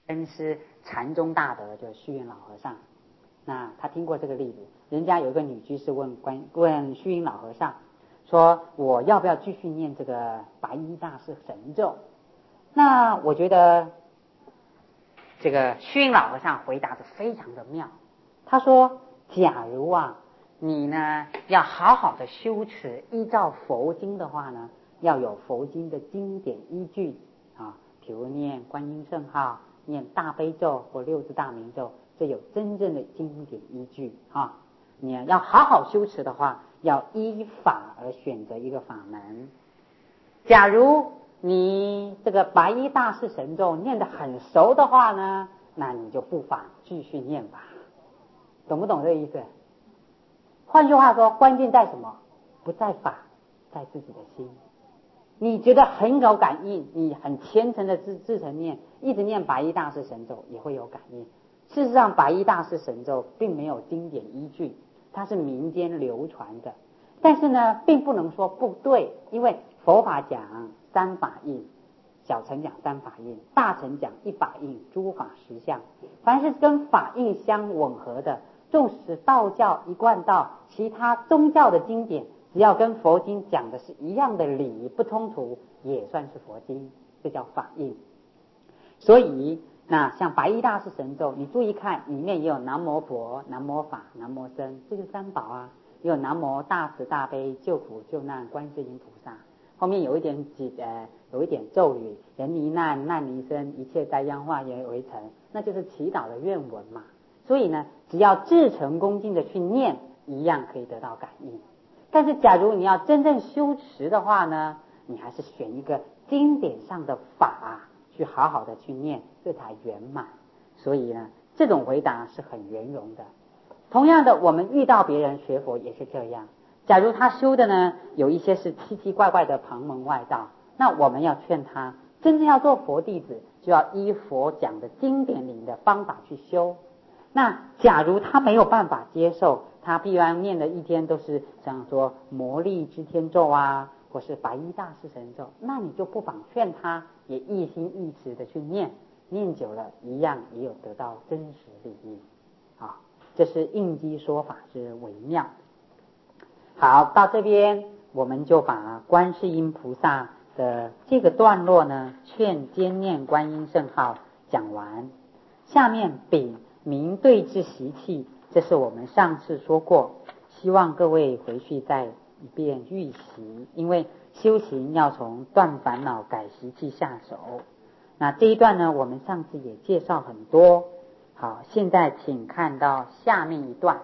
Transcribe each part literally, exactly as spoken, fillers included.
恩师禅宗大德就是虚云老和尚。那他听过这个例子，人家有一个女居士问关问虚云老和尚说，我要不要继续念这个白衣大士神咒？那我觉得这个虚云老和尚回答的非常的妙。他说，假如啊你呢要好好的修持，依照佛经的话呢，要有佛经的经典依据啊，比如念观音圣号，念大悲咒或六字大明咒，这有真正的经典依据啊。你要好好修持的话，要依法而选择一个法门。假如你这个白衣大士神咒念得很熟的话呢，那你就不妨继续念吧。懂不懂这个意思？换句话说，关键在什么？不在法，在自己的心。你觉得很有感应，你很虔诚的自自诚念，一直念白衣大士神咒也会有感应。事实上，白衣大士神咒并没有经典依据，它是民间流传的。但是呢，并不能说不对，因为佛法讲三法印，小乘讲三法印，大乘讲一法印，诸法实相。凡是跟法印相吻合的，纵使道教一贯道，其他宗教的经典，只要跟佛经讲的是一样的理，不冲突，也算是佛经，这叫法印。所以那像白衣大士神咒，你注意看，里面也有南无佛、南无法、南无僧，这就是三宝啊。也有南无大慈大悲救苦救难观世音菩萨，后面有一点几呃有一点咒语，人离难难离身，一切灾殃化为为尘，那就是祈祷的愿文嘛。所以呢，只要至诚恭敬的去念，一样可以得到感应。但是假如你要真正修持的话呢，你还是选一个经典上的法去好好的去念，这才圆满。所以呢，这种回答是很圆融的。同样的，我们遇到别人学佛也是这样。假如他修的呢，有一些是奇奇怪怪的旁门外道，那我们要劝他，真正要做佛弟子，就要依佛讲的经典里的方法去修。那假如他没有办法接受，他必然念的一天都是像说魔力之天咒啊，或是白衣大士神咒，那你就不妨劝他也一心一持的去念，念久了一样也有得到真实利益啊。这是应机说法之微妙。好，到这边我们就把观世音菩萨的这个段落呢，劝兼念观音圣号讲完。下面丙明对治习气，这是我们上次说过，希望各位回去再一遍预习，因为修行要从断烦恼改习气下手。那这一段呢，我们上次也介绍很多。好，现在请看到下面一段，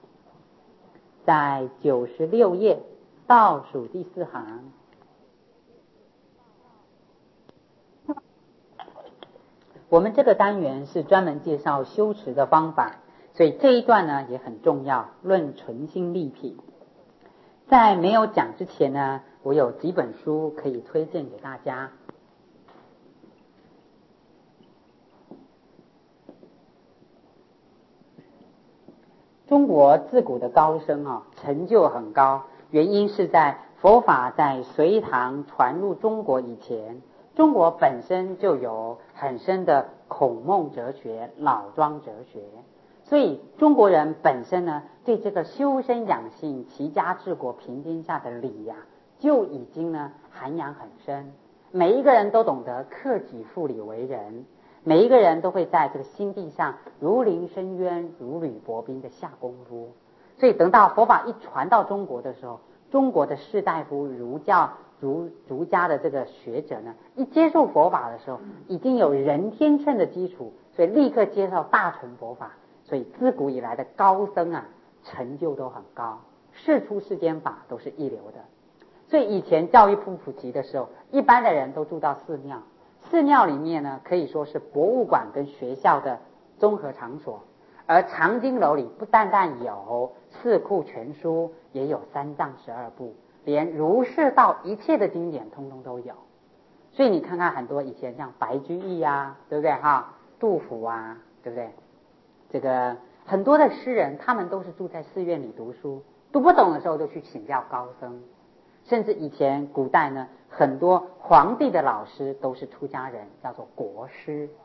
在九十六页倒数第四行。我们这个单元是专门介绍修持的方法，所以这一段呢也很重要，论纯心立品。在没有讲之前呢，我有几本书可以推荐给大家。中国自古的高僧啊，成就很高，原因是在佛法在隋唐传入中国以前，中国本身就有很深的孔孟哲学、老庄哲学，所以中国人本身呢，对这个修身养性、齐家治国平天下的理呀、啊，就已经呢涵养很深。每一个人都懂得克己复礼为人。每一个人都会在这个心地上如临深渊、如履薄冰的下功夫，所以等到佛法一传到中国的时候，中国的士大夫、儒教、儒儒家的这个学者呢，一接受佛法的时候，已经有人天乘的基础，所以立刻接受大乘佛法。所以自古以来的高僧啊，成就都很高，世出世间法都是一流的。所以以前教育不普及的时候，一般的人都住到寺庙。寺庙里面呢，可以说是博物馆跟学校的综合场所，而藏经楼里不单单有四库全书，也有三藏十二部，连儒释道一切的经典通通都有。所以你看看很多以前像白居易啊，对不对哈？杜甫啊，对不对？这个很多的诗人，他们都是住在寺院里读书，读不懂的时候就去请教高僧。甚至以前古代呢，很多皇帝的老师都是出家人，叫做国师。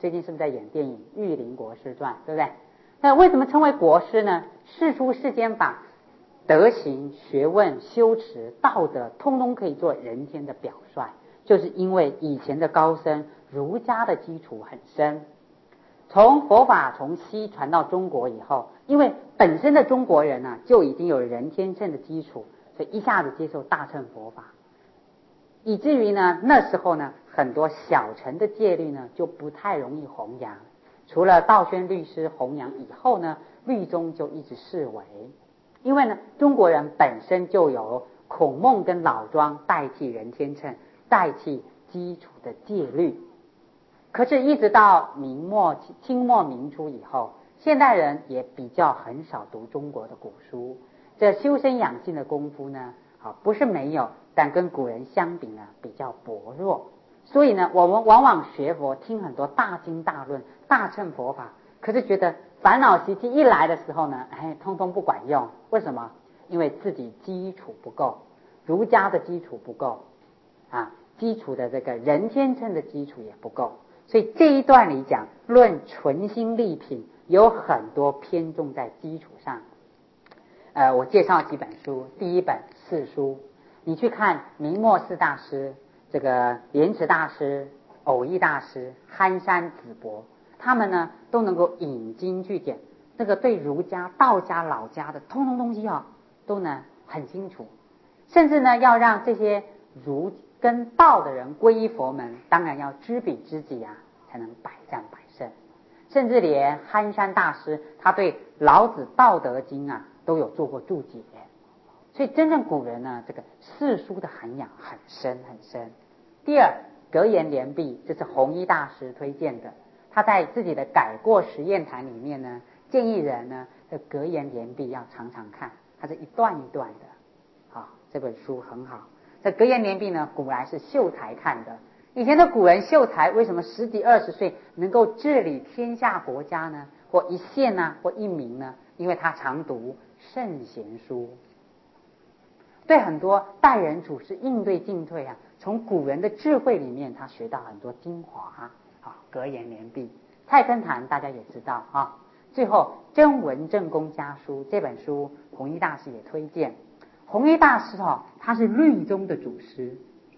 最近是不是在演电影《玉林国师传》，对不对？那为什么称为国师呢？世出世间把德行、学问、修持、道德通通可以做人间的表率，就是因为以前的高僧儒家的基础很深。从佛法从西传到中国以后，因为本身的中国人呢、啊、就已经有人天乘的基础，所以一下子接受大乘佛法，以至于呢那时候呢很多小乘的戒律呢就不太容易弘扬。除了道宣律师弘扬以后呢，律宗就一直式微。因为呢中国人本身就有孔孟跟老庄代替人天乘，代替基础的戒律。可是一直到明末清末明初以后，现代人也比较很少读中国的古书，这修身养性的功夫呢啊不是没有，但跟古人相比呢比较薄弱。所以呢我们往往学佛听很多大经大论大乘佛法，可是觉得烦恼习气一来的时候呢哎，通通不管用。为什么？因为自己基础不够，儒家的基础不够啊，基础的这个人天乘的基础也不够。所以这一段里讲论纯心立品，有很多偏重在基础上。呃，我介绍几本书。第一本四书，你去看明末四大师，这个莲池大师、偶益大师、憨山子伯，他们呢都能够引经据典，这个对儒家、道家、老家的通通东西啊，都呢很清楚。甚至呢要让这些儒跟道的人皈依佛门，当然要知彼知己啊，才能百战百胜。甚至连憨山大师他对老子道德经啊都有做过注解。所以真正古人呢这个四书的涵养很深很深。第二，格言联璧，这是弘一大师推荐的，他在自己的改过实验谈里面呢建议人呢这格言联璧要常常看，它是一段一段的啊，这本书很好。这格言联璧呢古来是秀才看的，以前的古人秀才为什么十几二十岁能够治理天下国家呢，或一县啊或一民呢？因为他常读圣贤书，对很多待人处事应对进退啊，从古人的智慧里面他学到很多精华啊。格言联璧，菜根谭大家也知道啊。最后真文正公家书这本书弘一大师也推荐。弘一大师哦，他是律宗的祖师，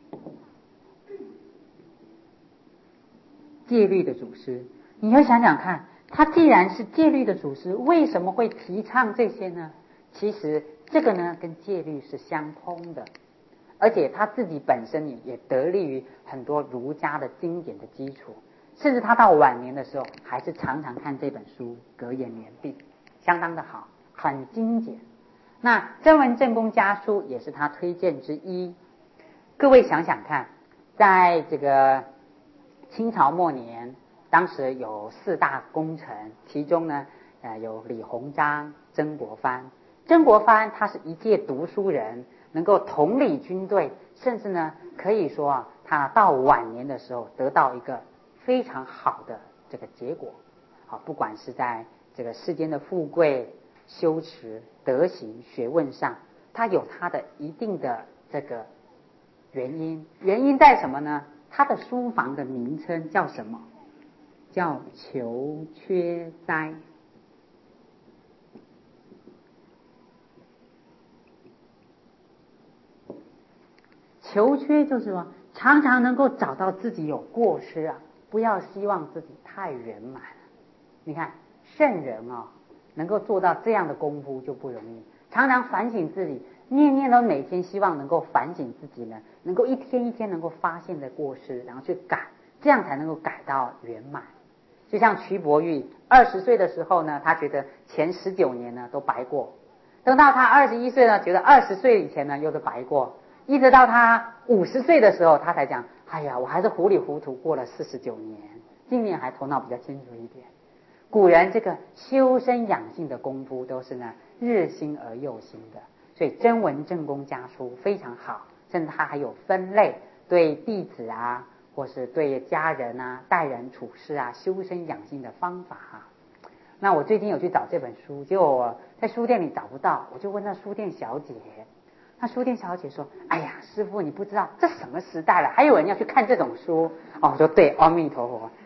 戒律的祖师。你要想想看，他既然是戒律的祖师，为什么会提倡这些呢？其实这个呢跟戒律是相通的，而且他自己本身也得力于很多儒家的经典的基础，甚至他到晚年的时候还是常常看这本书格言联璧，相当的好，很精简。那真文正公家书也是他推荐之一。各位想想看，在这个清朝末年，当时有四大功臣，其中呢呃有李鸿章、曾国藩。曾国藩他是一介读书人，能够统领军队，甚至呢可以说啊，他到晚年的时候得到一个非常好的这个结果。好，不管是在这个世间的富贵、修持、德行、学问上，他有他的一定的这个原因。原因在什么呢？他的书房的名称叫什么？叫求缺斋。求缺就是说常常能够找到自己有过失啊，不要希望自己太圆满。你看圣人啊、哦，能够做到这样的功夫就不容易，常常反省自己，念念都每天希望能够反省自己呢，能够一天一天能够发现的过失，然后去改，这样才能够改到圆满。就像瞿伯玉二十岁的时候呢，他觉得前十九年呢都白过，等到他二十一岁呢，觉得二十岁以前呢又都白过，一直到他五十岁的时候，他才讲，哎呀，我还是糊里糊涂过了四十九年，今年还头脑比较清楚一点。古人这个修身养性的功夫都是呢日新而又新的，所以真文正公家书非常好，甚至他还有分类，对弟子啊，或是对家人啊，待人处事啊，修身养性的方法啊。那我最近有去找这本书，结果我在书店里找不到，我就问那书店小姐，那书店小姐说，哎呀师父你不知道这什么时代了，还有人要去看这种书哦。我说对，阿弥陀佛，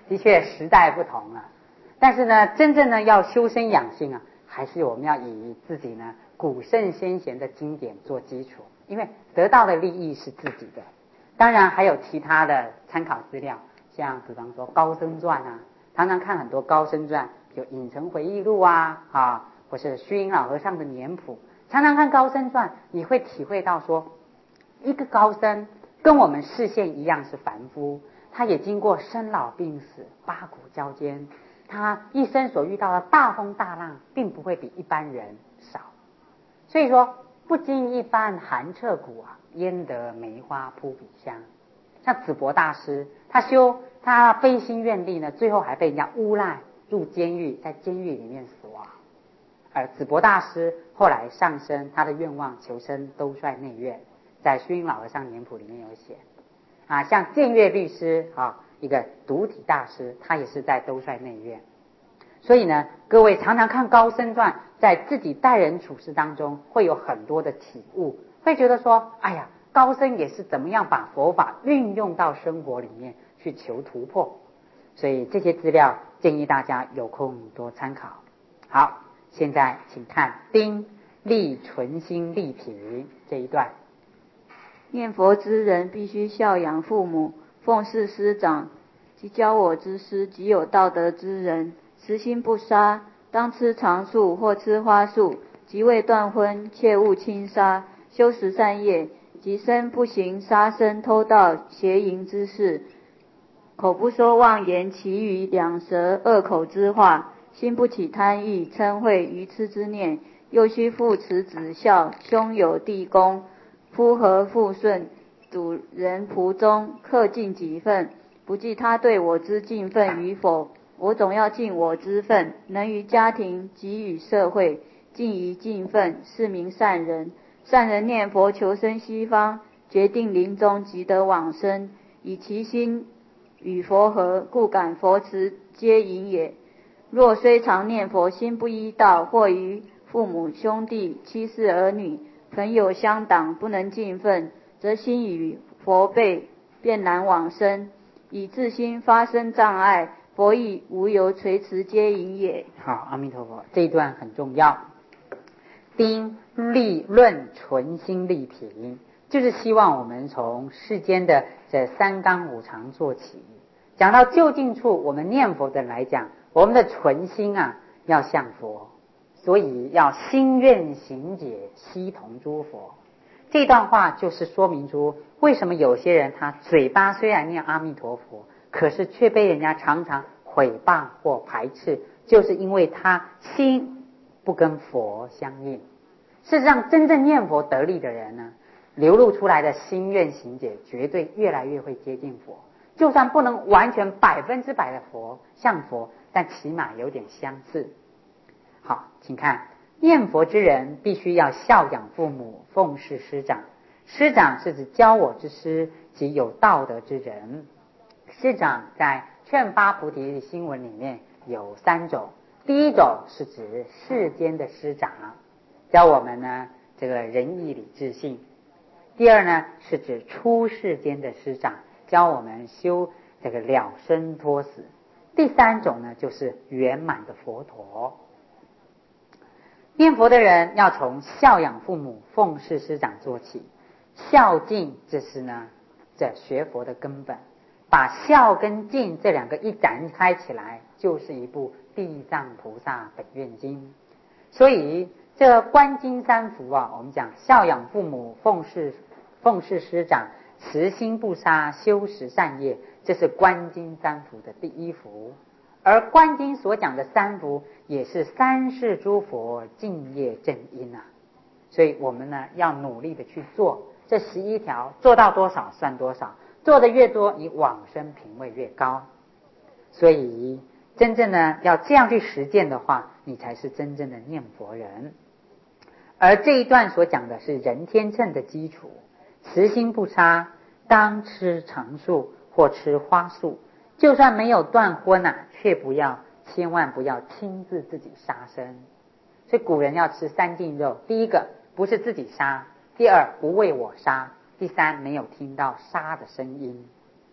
的确时代不同了。但是呢，真正呢要修身养性啊，还是我们要以自己呢古圣先贤的经典做基础，因为得到的利益是自己的。当然还有其他的参考资料，像比方说高僧传啊，常常看很多高僧传，有影城回忆录啊啊，或是虚云老和尚的年谱，常常看高僧传，你会体会到说，一个高僧跟我们视线一样是凡夫，他也经过生老病死、八股交煎，他一生所遇到的大风大浪，并不会比一般人少。所以说，不经一番寒彻骨啊，焉得梅花扑鼻香。像子伯大师，他修他悲心愿力呢，最后还被人家诬赖入监狱，在监狱里面死亡。而子伯大师后来上升，他的愿望求生兜率内院，在虚云老和尚年谱里面有写啊。像建岳律师啊，一个独体大师，他也是在兜率内院。所以呢，各位常常看高僧传，在自己待人处事当中会有很多的体悟，会觉得说，哎呀，高僧也是怎么样把佛法运用到生活里面去求突破。所以这些资料建议大家有空多参考。好，现在请看丁立存心立品这一段。 念佛之人必须孝养父母，奉事师长，及教我之师，及有道德之人，慈心不杀，当吃长树或吃花树，即未断荤，切勿轻杀，修十善业，即身不行杀生偷盗邪淫之事，口不说妄言绮语两舌恶口之话，心不起贪欲嗔恚愚痴之念，又须父慈子孝，兄友弟恭，夫和妇顺，主人仆忠，恪尽己分，不计他对我之尽分与否，我总要尽我之分，能于家庭及与社会尽一尽分，是名善人。善人念佛求生西方，决定临终即得往生，以其心与佛合，故感佛慈皆隐也。若虽常念佛，心不依道，或于父母兄弟妻室儿女朋友相党不能尽分，则心与佛背，便难往生，以自心发生障碍，佛亦无由垂慈接引也。 好，阿弥陀佛，这一段很重要。丁立论存心立品，就是希望我们从世间的这三纲五常做起，讲到就近处，我们念佛的人来讲，我们的存心啊要向佛，所以要心愿行解，悉同诸佛。这段话就是说明出为什么有些人他嘴巴虽然念阿弥陀佛，可是却被人家常常毁谤或排斥，就是因为他心不跟佛相应。事实上，真正念佛得力的人呢，流露出来的心愿行解绝对越来越会接近佛，就算不能完全百分之百的佛像佛，但起码有点相似。好，请看，念佛之人必须要孝养父母，奉事师长。师长是指教我之师及有道德之人。师长在劝发菩提心文里面有三种，第一种是指世间的师长，教我们呢这个仁义礼智信。第二呢是指出世间的师长，教我们修这个了生脱死。第三种呢就是圆满的佛陀。念佛的人要从孝养父母、奉事师长做起，孝敬这是呢这学佛的根本。把孝跟敬这两个一展开起来，就是一部地藏菩萨本愿经。所以这观经三福啊，我们讲孝养父母、奉事奉事师长、慈心不杀、修十善业，这是观经三福的第一福。而观经所讲的三福，也是三世诸佛敬业正因啊。所以我们呢要努力的去做这十一条，做到多少算多少，做的越多，你往生品位越高。所以真正呢要这样去实践的话，你才是真正的念佛人。而这一段所讲的是人天秤的基础，慈心不杀，当吃长树或吃花树，就算没有断荤啊，却不要千万不要亲自自己杀生。所以古人要吃三净肉，第一个不是自己杀，第二不为我杀，第三没有听到杀的声音。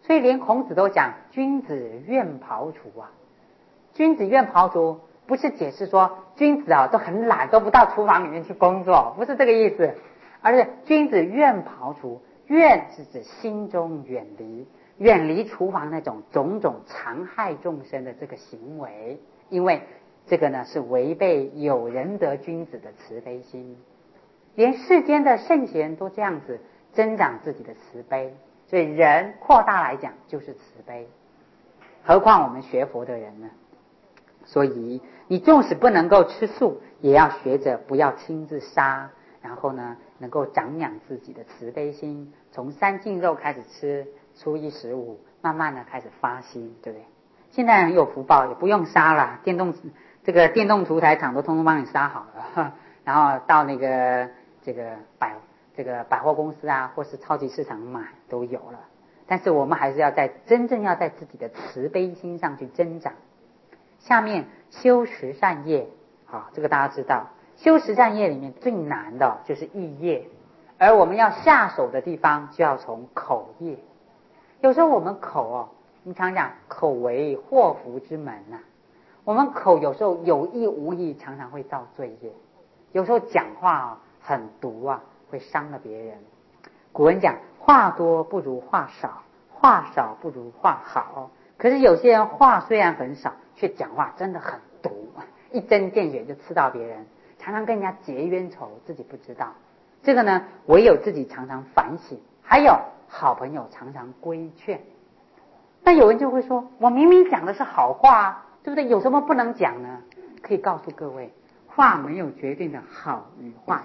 所以连孔子都讲君子愿庖厨啊。君子愿庖厨不是解释说君子啊都很懒，都不到厨房里面去工作，不是这个意思，而是君子愿庖厨。愿是指心中远离远离厨房那种种种残害众生的这个行为，因为这个呢是违背有仁德君子的慈悲心。连世间的圣贤都这样子增长自己的慈悲，所以人扩大来讲就是慈悲，何况我们学佛的人呢？所以你纵使不能够吃素，也要学着不要亲自杀，然后呢能够长养自己的慈悲心，从三净肉开始吃，初一十五慢慢的开始发心，对不对？现在很有福报，也不用杀了，电动这个电动屠宰场都通通帮你杀好了，然后到那个这个百这个百货公司啊，或是超级市场买都有了。但是我们还是要在真正要在自己的慈悲心上去增长。下面修十善业，好，这个大家知道，修十善业里面最难的就是意业，而我们要下手的地方就要从口业。有时候我们口哦，你常讲口为祸福之门啊，我们口有时候有意无意常常会造罪业，有时候讲话啊很毒啊，会伤了别人。古人讲话多不如话少，话少不如话好，可是有些人话虽然很少，却讲话真的很毒，一针见血就刺到别人，常常跟人家结冤仇，自己不知道。这个呢唯有自己常常反省，还有好朋友常常规劝。那有人就会说，我明明讲的是好话啊，对不对？有什么不能讲呢？可以告诉各位，话没有决定的好与坏，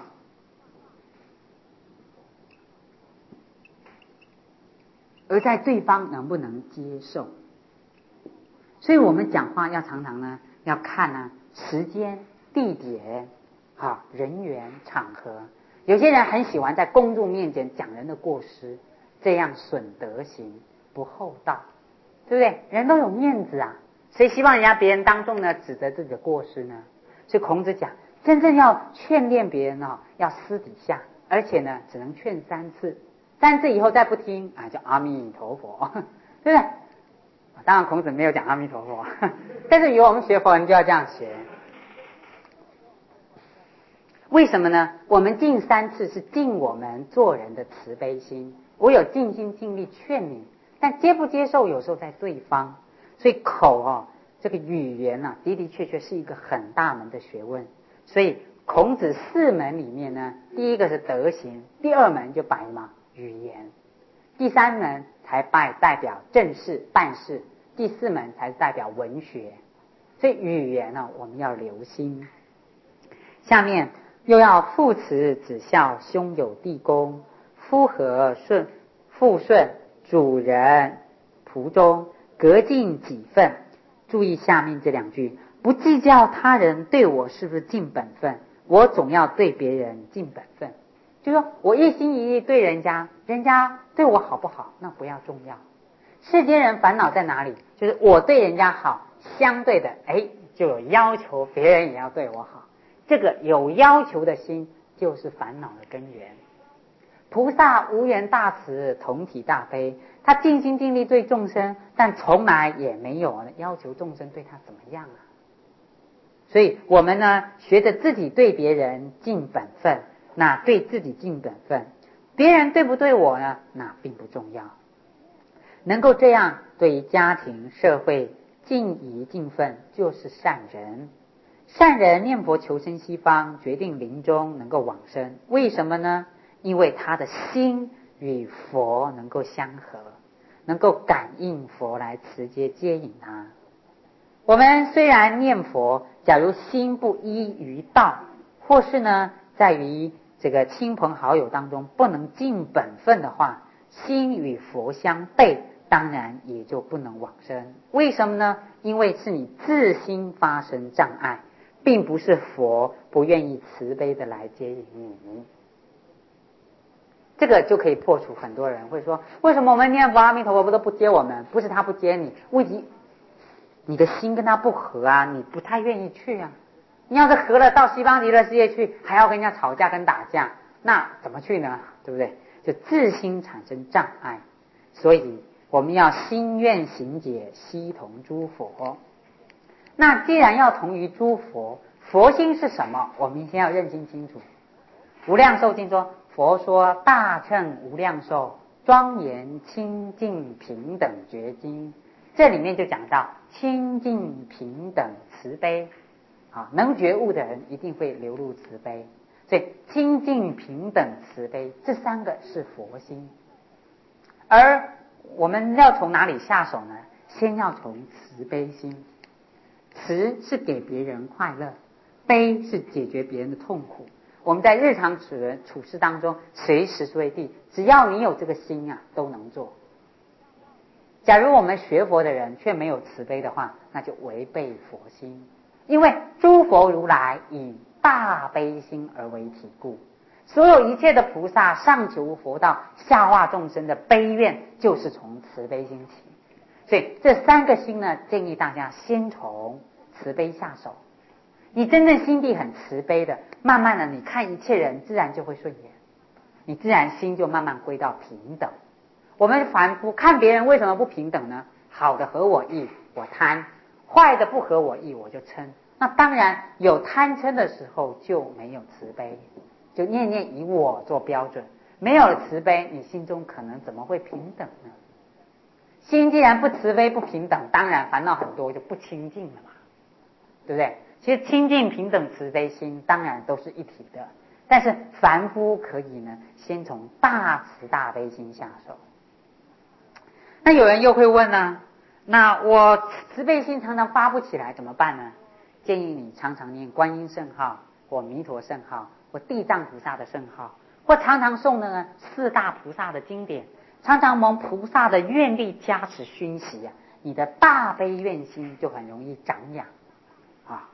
而在对方能不能接受。所以我们讲话要常常呢要看呢时间地点啊人员场合。有些人很喜欢在公众面前讲人的过失，这样损德行不厚道，对不对？人都有面子啊，谁希望人家别人当众呢指责自己的过失呢？所以孔子讲，真正要劝练别人哦，要私底下，而且呢只能劝三次，三次以后再不听啊，叫阿弥陀佛，对不对？当然孔子没有讲阿弥陀佛，但是以我们学佛人就要这样学。为什么呢？我们尽三次是尽我们做人的慈悲心，我有尽心尽力劝你，但接不接受有时候在对方。所以口哦，这个语言啊，的的确确是一个很大门的学问。所以孔子四门里面呢，第一个是德行，第二门就摆嘛语言，第三门才拜代表政事办事，第四门才代表文学。所以语言呢、啊，我们要留心。下面又要父慈子孝，兄友弟恭，夫和顺父顺，主人仆忠，各尽己分。注意下面这两句，不计较他人对我是不是尽本分，我总要对别人尽本分。就说我一心一意对人家，人家对我好不好那不要重要。世间人烦恼在哪里？就是我对人家好，相对的哎，就有要求别人也要对我好。这个有要求的心就是烦恼的根源。菩萨无缘大慈，同体大悲，他尽心尽力对众生，但从来也没有要求众生对他怎么样啊。所以我们呢，学着自己对别人尽本分，那对自己尽本分，别人对不对我呢？那并不重要。能够这样对家庭社会尽宜尽分，就是善人。善人念佛求生西方，决定临终能够往生。为什么呢？因为他的心与佛能够相合，能够感应佛来直接接引他。我们虽然念佛，假如心不依于道，或是呢在于这个亲朋好友当中不能尽本分的话，心与佛相悖，当然也就不能往生。为什么呢？因为是你自心发生障碍，并不是佛不愿意慈悲的来接引你。这个就可以破除很多人会说，为什么我们念佛阿弥陀佛不都不接我们？不是他不接你，问题你的心跟他不合啊，你不太愿意去啊。你要是合了，到西方极乐世界去，还要跟人家吵架跟打架，那怎么去呢？对不对？就自心产生障碍。所以我们要心愿行解，悉同诸佛。那既然要同于诸佛，佛心是什么？我们先要认清清楚。无量寿经说，佛说大乘无量寿，庄严清净平等觉经。这里面就讲到清净平等慈悲啊，能觉悟的人一定会流露慈悲。所以清净平等慈悲这三个是佛心。而我们要从哪里下手呢？先要从慈悲心。慈是给别人快乐，悲是解决别人的痛苦。我们在日常处人处事当中，随时随地，只要你有这个心啊，都能做。假如我们学佛的人却没有慈悲的话，那就违背佛心。因为诸佛如来以大悲心而为体故，所有一切的菩萨上求佛道，下化众生的悲愿，就是从慈悲心起。所以这三个心呢，建议大家先从慈悲下手。你真正心地很慈悲的，慢慢的你看一切人自然就会顺眼，你自然心就慢慢归到平等。我们凡夫看别人为什么不平等呢？好的合我意我贪，坏的不合我意我就嗔。那当然有贪嗔的时候就没有慈悲，就念念以我做标准。没有了慈悲，你心中可能怎么会平等呢？心既然不慈悲不平等，当然烦恼很多，就不清净了嘛，对不对？其实清净平等慈悲心当然都是一体的，但是凡夫可以呢，先从大慈大悲心下手。那有人又会问呢，那我慈悲心常常发不起来怎么办呢？建议你常常念观音圣号，或弥陀圣号，或地藏菩萨的圣号，或常常诵那个四大菩萨的经典，常常蒙菩萨的愿力加持熏习啊，你的大悲愿心就很容易长养啊。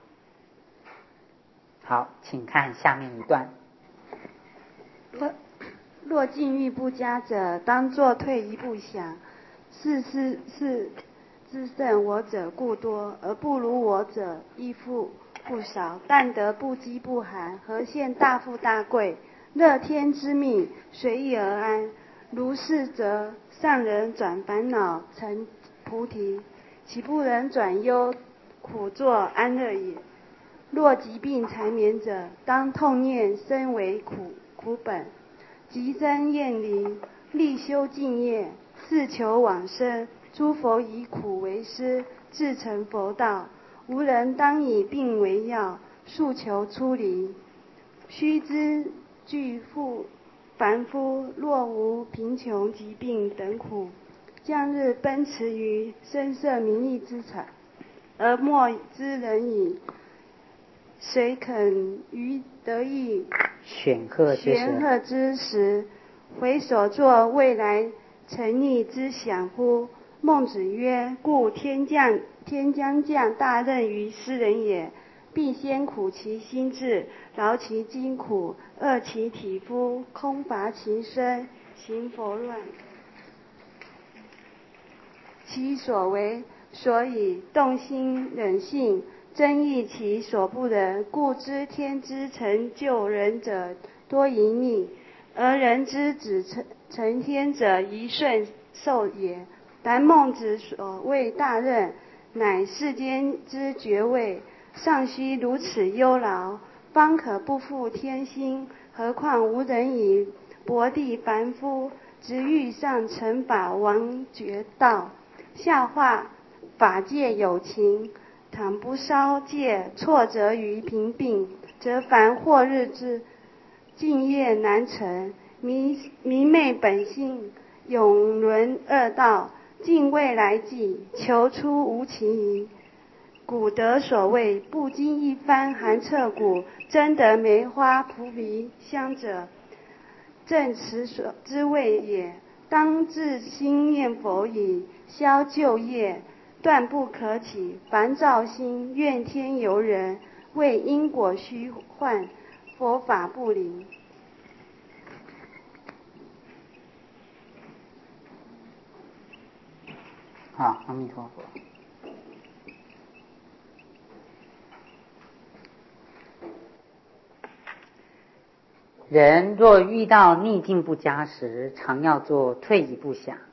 好，请看下面一段。 若若境遇不佳者，当作退一步想，是是是自胜我者故多，而不如我者亦复不少。但得不饥不寒，何现大富大贵？乐天之命，随意而安。如是则上人转烦恼成菩提，岂不能转忧苦作安乐也？若疾病缠绵者，当痛念身为苦苦本，急增厌离，力修净业，自求往生。诸佛以苦为师，自成佛道。无人当以病为药，速求出离。须知具复凡夫，若无贫穷疾病等苦，将日奔驰于声色名利之产，而莫之人矣。谁肯于得意显赫之时， 显赫之时回首作未来成立之想乎？孟子曰：故天降天将降大任于斯人也，必先苦其心志，劳其筋骨，饿其体肤，空乏其身，行佛乱。其所为所以动心忍性，增益其所不能，故知天之成就人者多淫逆，而人之子成成天者一顺受也。但孟子所谓大任，乃世间之爵位，尚须如此忧劳，方可不负天心。何况无人以薄地凡夫，直欲上乘法王觉道，下化法界有情。倘不稍借挫折于贫病，则凡惑日之敬业难成，迷迷昧本性，永沦恶道，尽未来际，求出无期矣。古德所谓不经一番寒彻骨，真得梅花扑鼻香者，正此所之谓也。当自心念佛以消旧业，断不可起烦躁心，怨天尤人，为因果虚幻，佛法不灵。 好，阿弥陀佛。人若遇到逆境不佳时，常要做退一步想，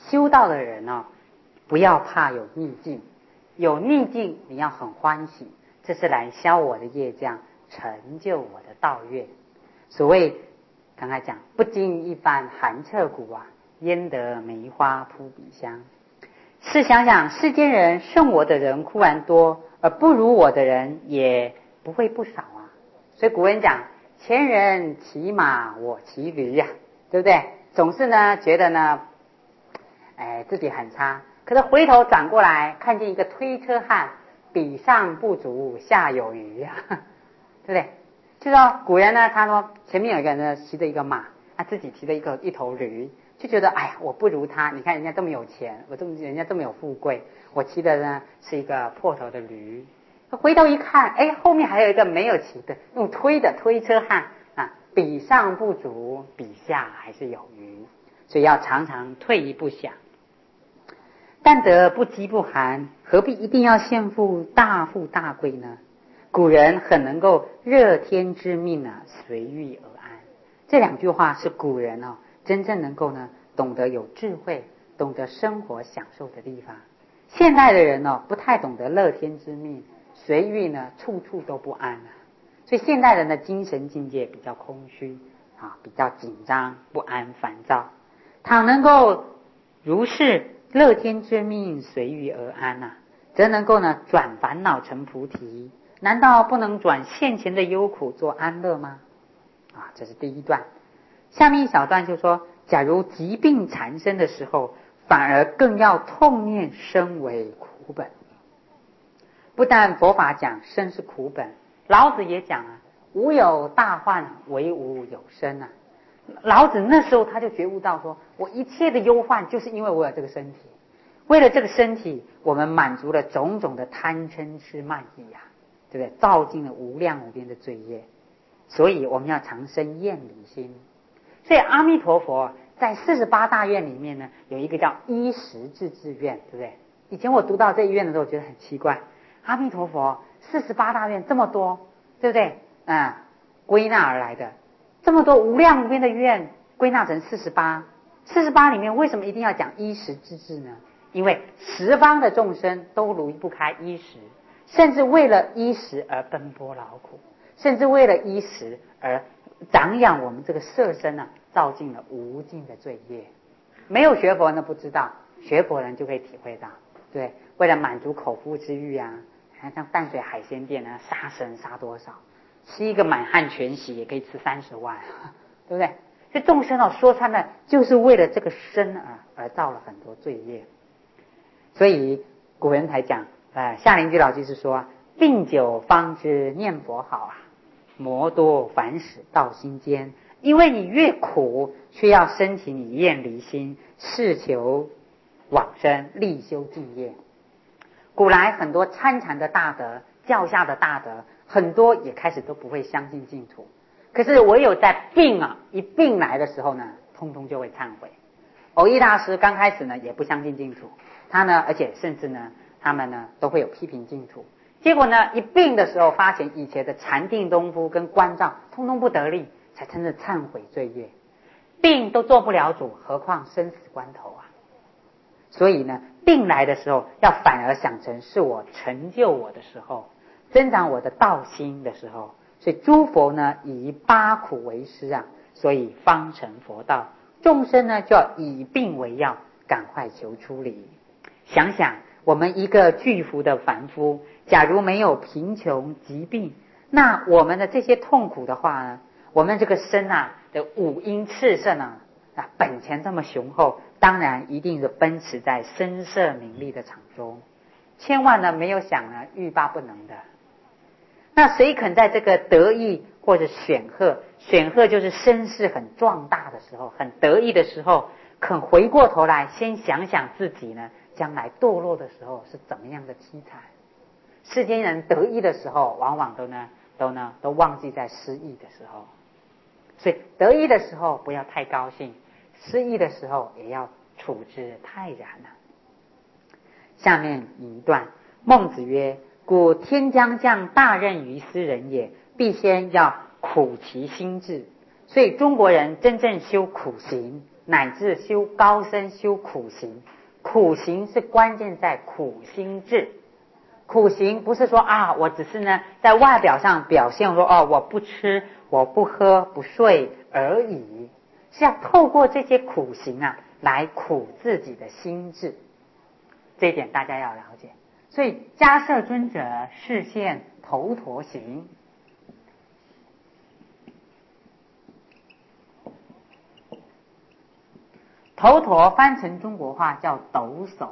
修道的人哦，不要怕有逆境，有逆境你要很欢喜，这是来消我的业障，成就我的道业。所谓刚才讲，不经一番寒彻骨啊，焉得梅花扑鼻香。试想想，世间人胜我的人固然多，而不如我的人也不会不少啊。所以古人讲，前人骑马，我骑驴呀、啊，对不对？总是呢觉得呢，哎，自己很差，可是回头转过来看见一个推车汉，比上不足，下有余呀、啊，对不对？就说古人呢，他说前面有一个人呢骑着一个马，他自己骑着一个一头驴，就觉得哎呀，我不如他。你看人家这么有钱，我这么人家这么有富贵，我骑的呢是一个破头的驴。回头一看，哎，后面还有一个没有骑的，用推的推车汉啊，比上不足，比下还是有余。所以要常常退一步想，但得不饥不寒，何必一定要献富大富大贵呢？古人很能够乐天知命啊，随遇而安。这两句话是古人哦，真正能够呢懂得有智慧，懂得生活享受的地方。现代的人哦，不太懂得乐天知命，随遇呢处处都不安啊。所以现代人的精神境界比较空虚啊，比较紧张不安烦躁。倘能够如是乐天知命，随遇而安啊，则能够呢转烦恼成菩提。难道不能转现前的忧苦做安乐吗？啊，这是第一段。下面一小段就说，假如疾病缠身的时候，反而更要痛念生为苦本。不但佛法讲生是苦本，老子也讲啊，无有大患，唯无有生啊。老子那时候他就觉悟到说，我一切的忧患就是因为我有这个身体，为了这个身体，我们满足了种种的贪嗔痴慢疑啊，对不对？造尽了无量无边的罪业，所以我们要常生厌离心。所以阿弥陀佛在四十八大愿里面呢，有一个叫衣食自治愿，对不对？以前我读到这一愿的时候，我觉得很奇怪，阿弥陀佛四十八大愿这么多，对不对？嗯，归纳而来的这么多无量无边的愿，归纳成四十八。四十八里面为什么一定要讲衣食自治呢？因为十方的众生都离不开衣食，甚至为了衣食而奔波劳苦，甚至为了衣食而长养我们这个色身啊，造尽了无尽的罪业。没有学佛呢不知道，学佛人就可以体会到，对，为了满足口腹之欲啊，像淡水海鲜店啊，杀生杀多少，吃一个满汉全席也可以吃三十万，对不对？这众生哦，说穿了就是为了这个身啊而造了很多罪业。所以古人才讲，呃，夏灵居老居士说，病久方知念佛好啊，魔多烦使到心间。因为你越苦，却要升起你厌离心，誓求往生，力修净业。古来很多参禅的大德，教下的大德，很多也开始都不会相信净土。可是唯有在病啊一病来的时候呢，通通就会忏悔。藕益大师刚开始呢也不相信净土，他呢而且甚至呢他们呢都会有批评净土。结果呢一病的时候，发现以前的禅定功夫跟关照通通不得力，才真的忏悔罪业。病都做不了主，何况生死关头啊！所以呢病来的时候，要反而想成是我成就我的时候，增长我的道心的时候。所以诸佛呢以八苦为师啊，所以方成佛道。众生呢就要以病为药，赶快求出离。想想我们一个巨幅的凡夫，假如没有贫穷疾病，那我们的这些痛苦的话呢，我们这个身啊的五阴炽盛啊，啊本钱这么雄厚，当然一定是奔驰在声色名利的场中，千万呢没有想呢欲罢不能的。那谁肯在这个得意或者显赫，显赫就是声势很壮大的时候，很得意的时候，肯回过头来先想想自己呢将来堕落的时候是怎么样的凄惨。世间人得意的时候，往往都呢都呢都忘记在失意的时候。所以得意的时候不要太高兴，失意的时候也要处之泰然啊。下面一段，孟子曰：故天将降大任于斯人也，必先要苦其心志。所以中国人真正修苦行乃至修高深修苦行。苦行是关键在苦心志。苦行不是说啊，我只是呢在外表上表现说哦，我不吃我不喝不睡而已，是要透过这些苦行啊来苦自己的心智。这一点大家要了解。所以迦摄尊者示现头陀行。头陀翻成中国话叫抖擞。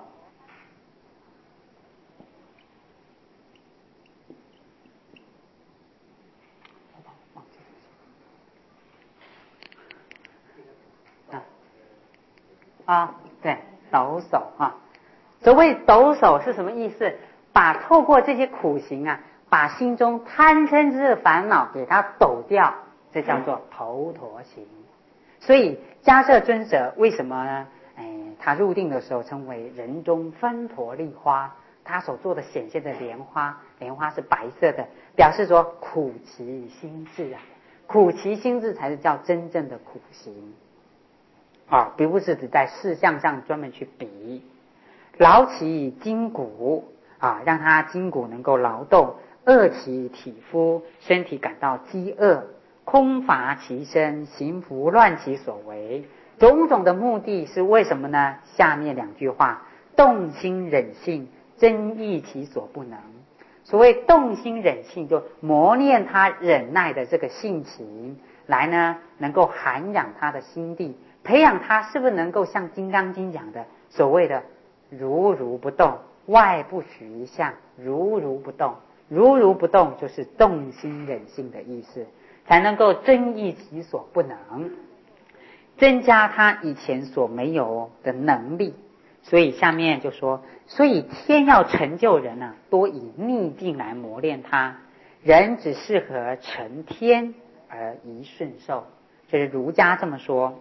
啊，对，抖擞啊。所谓抖擞是什么意思？把透过这些苦行啊，把心中贪嗔痴的烦恼给它抖掉，这叫做头陀行。所以迦摄尊者为什么呢？哎，他入定的时候称为人中分陀利花，他所做的显现的莲花，莲花是白色的，表示说苦其心志啊，苦其心志才是叫真正的苦行啊，并不是只在事项上专门去比。劳其筋骨啊，让他筋骨能够劳动；饿其体肤，身体感到饥饿；空乏其身，行拂乱其所为。种种的目的是为什么呢？下面两句话：动心忍性，增益其所不能。所谓动心忍性，就磨练他忍耐的这个性情，来呢能够涵养他的心地，培养他是不是能够像《金刚经》讲的所谓的如如不动，外不许一相，如如不动。如如不动就是动心忍性的意思，才能够增益其所不能，增加他以前所没有的能力。所以下面就说，所以天要成就人啊，多以逆境来磨练他。人只适合成天而一顺受，这是儒家这么说。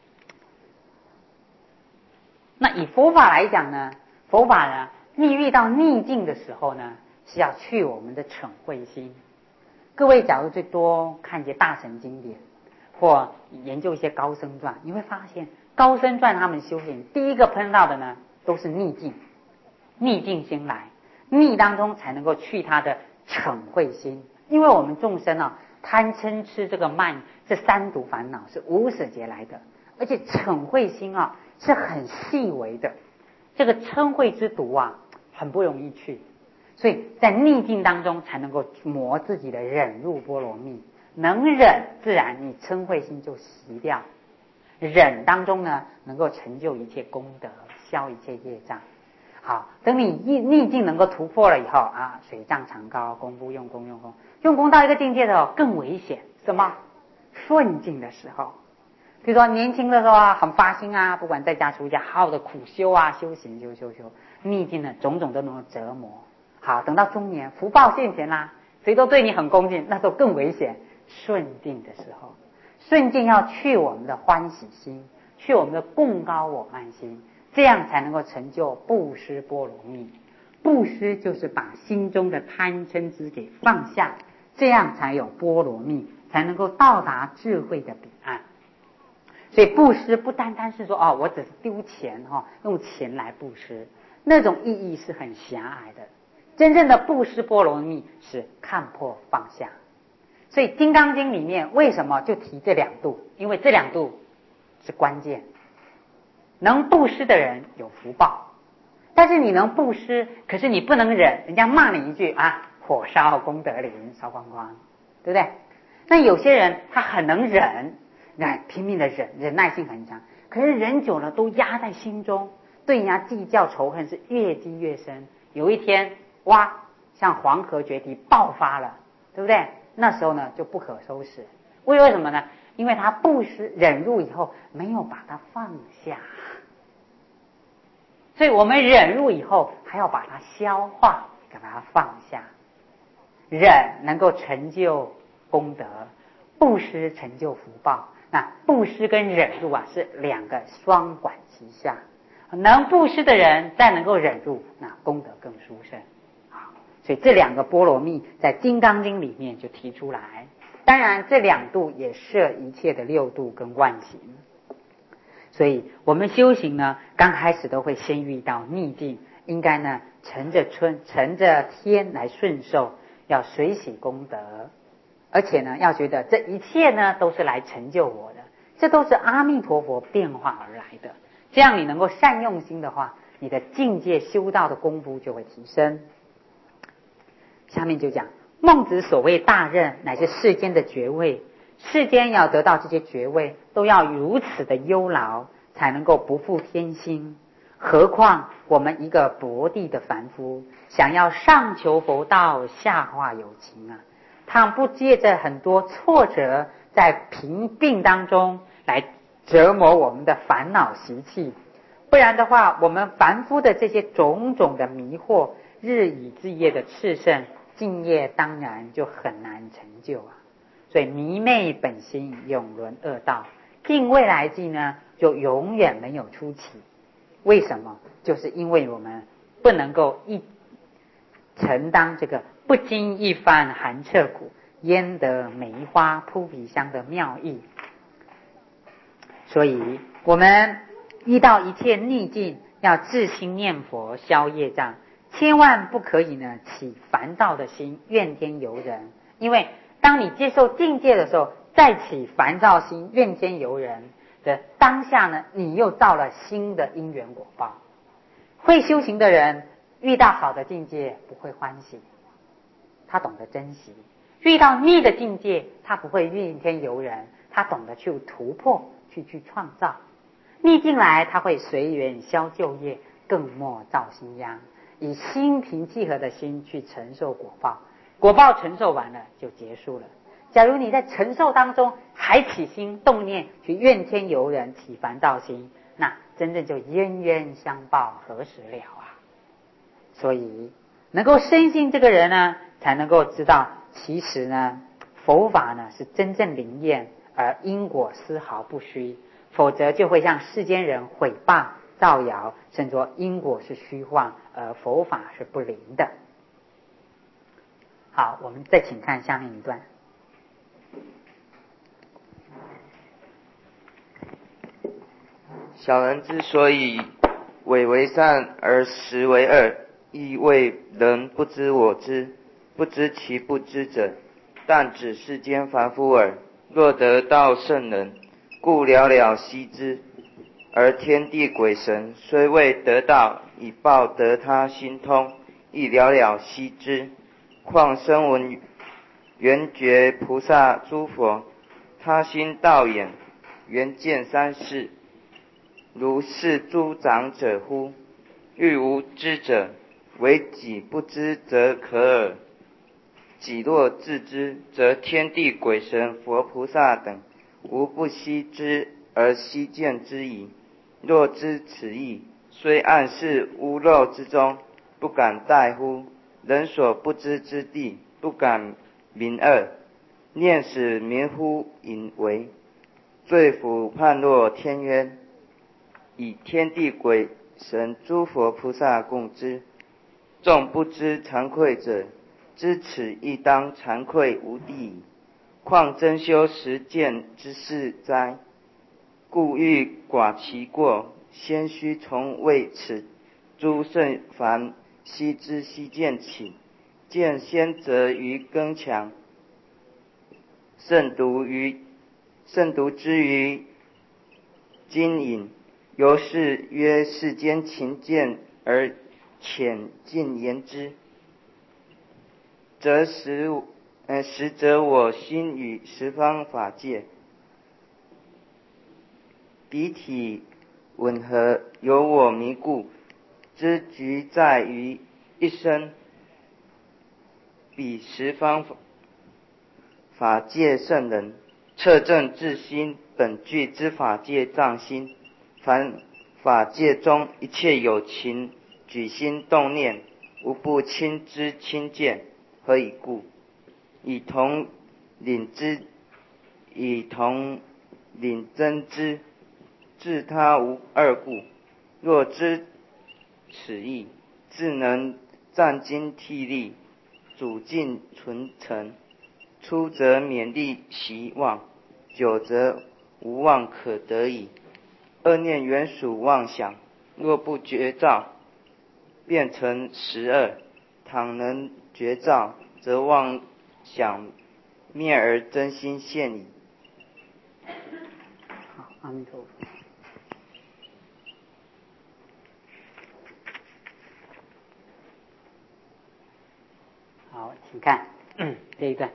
那以佛法来讲呢，佛法呢，你遇到逆境的时候呢，是要去我们的嗔恚心。各位假如最多看一些大乘经典，或研究一些高僧传，你会发现高僧传他们修行第一个碰到的呢，都是逆境。逆境心来，逆当中才能够去他的嗔恚心。因为我们众生啊，贪嗔痴这个慢，这三毒烦恼是无始劫来的，而且嗔恚心啊是很细微的，这个嗔恚之毒啊很不容易去，所以在逆境当中才能够磨自己的忍辱波罗蜜。能忍，自然你嗔恚心就熄掉。忍当中呢，能够成就一切功德，消一切业障。好，等你逆逆境能够突破了以后啊，水涨船高，功夫用功用功，用功到一个境界的时候更危险。什么？顺境的时候，比如说年轻的时候啊，很发心啊，不管在家出家，好好的苦修啊，修行修修修，逆境呢种种都能够折磨。好，等到中年福报现前啦，谁都对你很恭敬，那时候更危险。顺境的时候，顺境要去我们的欢喜心，去我们的共高我慢心，这样才能够成就布施波罗蜜。布施就是把心中的贪嗔痴给放下，这样才有波罗蜜，才能够到达智慧的彼岸。所以布施不单单是说哦，我只是丢钱哈、哦，用钱来布施，那种意义是很狭隘的。真正的布施波罗蜜是看破放下。所以《金刚经》里面为什么就提这两度？因为这两度是关键。能布施的人有福报，但是你能布施，可是你不能忍，人家骂你一句啊，火烧功德林，烧光光，对不对？那有些人他很能忍，那拼命的忍，忍耐性很强，可是忍久了都压在心中，对人家计较仇恨是越积越深。有一天，哇，像黄河决堤爆发了，对不对？那时候呢就不可收拾。为为什么呢？因为他布施忍辱以后没有把它放下，所以我们忍辱以后还要把它消化，把它放下。忍能够成就功德，布施成就福报。那布施跟忍辱啊是两个双管齐下，能布施的人再能够忍辱，那功德更殊胜。所以这两个波罗蜜在《金刚经》里面就提出来。当然这两度也摄一切的六度跟万行。 所以我们修行呢，刚开始都会先遇到逆境，应该呢乘着春乘着天来顺受，要随喜功德，而且呢要觉得这一切呢都是来成就我的，这都是阿弥陀佛变化而来的。这样你能够善用心的话，你的境界修道的功夫就会提升。下面就讲孟子所谓大任，乃是世间的爵位。世间要得到这些爵位，都要如此的忧劳，才能够不负天心。何况我们一个薄地的凡夫，想要上求佛道，下化有情啊，倘不借着很多挫折，在贫病当中来折磨我们的烦恼习气，不然的话，我们凡夫的这些种种的迷惑，日以继夜的炽盛，敬业当然就很难成就啊。所以迷昧本心，永沦恶道，敬未来际呢，就永远没有出期。为什么？就是因为我们不能够一承担这个不经一番寒彻骨，焉得梅花扑鼻香的妙意。所以我们遇到一切逆境，要自心念佛消业障，千万不可以呢起烦躁的心，怨天尤人。因为当你接受境界的时候，再起烦躁心，怨天尤人的当下呢，你又造了新的因缘果报。会修行的人遇到好的境界不会欢喜，他懂得珍惜；遇到逆的境界，他不会怨天尤人，他懂得去突破，去去创造。逆境来，他会随缘消旧业，更莫造新殃，以心平气和的心去承受果报。果报承受完了就结束了。假如你在承受当中还起心动念去怨天尤人，起烦躁心，那真正就冤冤相报何时了啊。所以能够深信这个人呢，才能够知道其实呢佛法呢是真正灵验，而因果丝毫不虚，否则就会向世间人毁谤造谣，甚至说因果是虚幻，而佛法是不灵的。好，我们再请看下面一段。 小人之所以伪为善而实为恶，亦为人不知我知，不知其不知者，但指世间凡夫耳。若得道圣人，故了了悉之；而天地鬼神虽未得道，以报得他心通，亦了了悉之。况声闻缘觉菩萨诸佛，他心道眼，缘见三世，如是诸长者乎？欲无知者，唯己不知则可耳。己若自知，则天地鬼神佛菩萨等无不悉知而悉见之矣。若知此意，虽暗示污漏之中，不敢怠乎？人所不知之地，不敢明恶，念使民乎隐为，罪ful判若天渊，以天地鬼神诸佛菩萨共知。众不知惭愧者，知此亦当惭愧无地矣。况真修实践之事哉？故欲寡其过，先须从为此诸圣凡悉知悉见起，见先则于根强，胜独于胜独之于经隐。由是曰世间勤见而浅近言之，则实呃实则我心与十方法界彼体吻合，有我迷故，之局在于一生。彼十方法界圣人，彻证自心本具之法界藏心。凡法界中一切有情举心动念，无不亲知亲见。何以故？以同领之，以同领真之，自他无二故。若知此意，自能战精惕力，主尽纯诚。初则勉励习妄，久则无妄可得矣。 恶念原属妄想，若不觉照，变成十恶。倘能觉照，则妄想灭而真心现矣。 好，阿弥陀佛。好，请看这一段。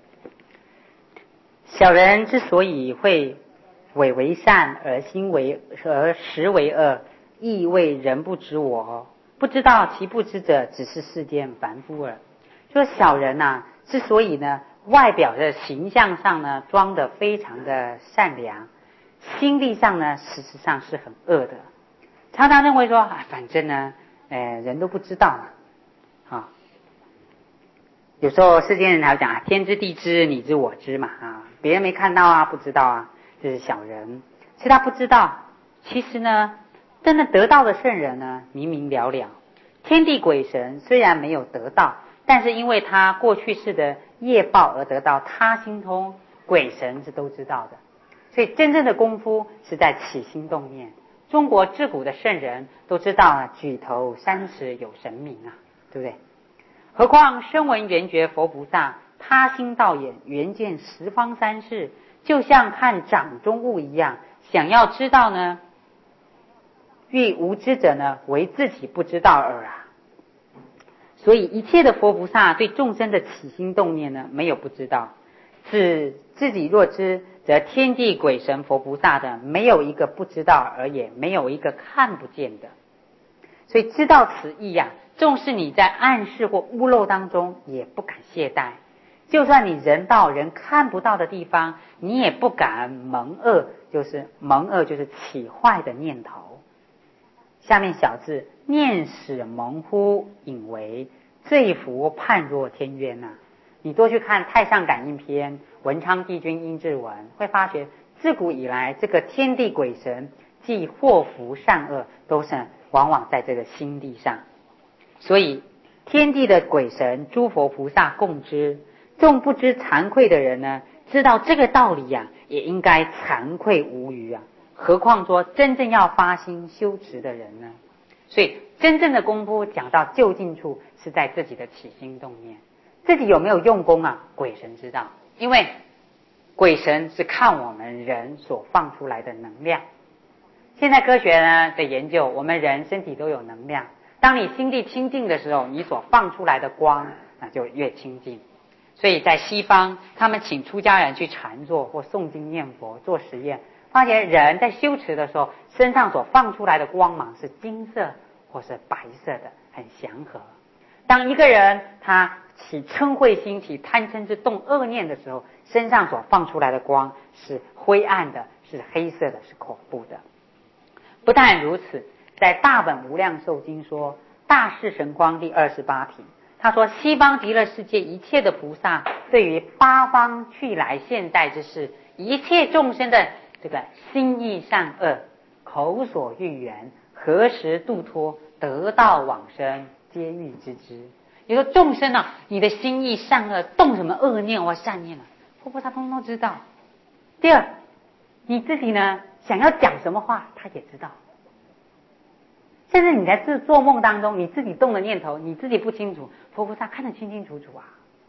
小人之所以会伪为善而心为而实为恶，亦为人不知我，不知道其不知者，只是世间凡夫耳。说小人啊，之所以呢外表的形象上呢装得非常的善良，心地上呢事实上是很恶的，常常认为说啊，反正呢呃人都不知道嘛，啊，有时候世间人还会讲啊，天知地知，你知我知嘛，啊，别人没看到啊，不知道啊，这是小人。其实他不知道，其实呢真的得道的圣人呢明明了了，天地鬼神虽然没有得道，但是因为他过去世的业报而得到他心通，鬼神是都知道的。所以真正的功夫是在起心动念。中国自古的圣人都知道啊，举头三尺有神明啊，对不对？何况声闻缘觉佛菩萨，他心道眼，缘见十方三世，就像看掌中物一样，想要知道呢，欲无知者呢为自己不知道耳啊。所以一切的佛菩萨对众生的起心动念呢，没有不知道。自自己若知，则天地鬼神佛菩萨的没有一个不知道，而也没有一个看不见的。所以知道此意啊，纵使你在暗示或屋漏当中，也不敢懈怠。就算你人到人看不到的地方，你也不敢蒙恶，就是蒙恶就是起坏的念头。下面小字，念使蒙乎隐为，罪福判若天渊啊。你多去看《太上感应篇》文昌帝君阴骘文，会发觉自古以来这个天地鬼神既祸福善恶，都是往往在这个心地上。所以天地的鬼神诸佛菩萨共知，纵不知惭愧的人呢，知道这个道理啊，也应该惭愧无余啊，何况说真正要发心修持的人呢？所以真正的功夫讲到究竟处，是在自己的起心动念。自己有没有用功啊？鬼神知道，因为鬼神是看我们人所放出来的能量。现在科学呢的研究，我们人身体都有能量。当你心地清净的时候，你所放出来的光那就越清净。所以在西方，他们请出家人去禅坐或诵经念佛做实验，发现人在修持的时候，身上所放出来的光芒是金色或是白色的，很祥和。当一个人他起嗔恚心，起贪嗔之动恶念的时候，身上所放出来的光是灰暗的，是黑色的，是恐怖的。不但如此，在《大本无量寿经》说大士神光第二十八品，他说西方极乐世界一切的菩萨，对于八方去来现在之事，一切众生的这个心意善恶，口所欲言，何时度脱，得道往生，皆欲知之。你说众生啊，你的心意善恶，动什么恶念或善念啊，佛菩萨通通都知道。第二，你自己呢想要讲什么话，他也知道。甚至你在自做梦当中，你自己动的念头，你自己不清楚，佛菩萨看得清清楚楚啊。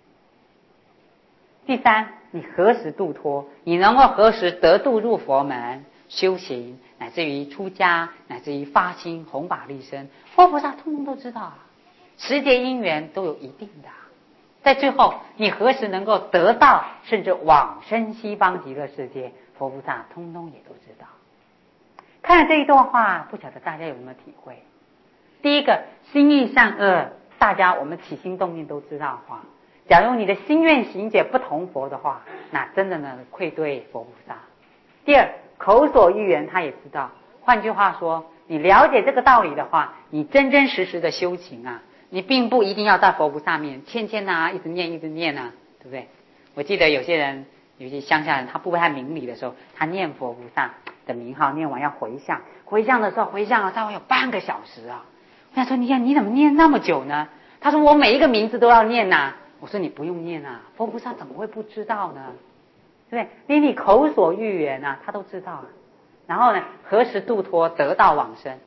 第三，你何时度脱，你能够何时得度入佛门修行，乃至于出家，乃至于发心弘法利生，佛菩萨通通都知道啊。时节因缘都有一定的，在最后你何时能够得到甚至往生西方极乐世界，佛菩萨通通也都知道。看了这一段话，不晓得大家有没有体会？第一个，心意善恶，大家我们起心动念都知道的话，假如你的心愿行解不同佛的话，那真的呢愧对佛菩萨。第二，口所欲言他也知道。换句话说，你了解这个道理的话，你真真实实的修行啊，你并不一定要在佛菩萨面前天天啊一直念一直念啊，对不对？我记得有些人，有些乡下人，他不太明理的时候，他念佛菩萨的名号，念完要回向，回向的时候回向啊，他会有半个小时啊。我想说，你看你怎么念那么久呢？他说我每一个名字都要念呐、啊。我说你不用念啊，佛菩萨怎么会不知道呢？对不对？连你口所欲言啊，他都知道啊。 然后呢，何时度脱得到往生？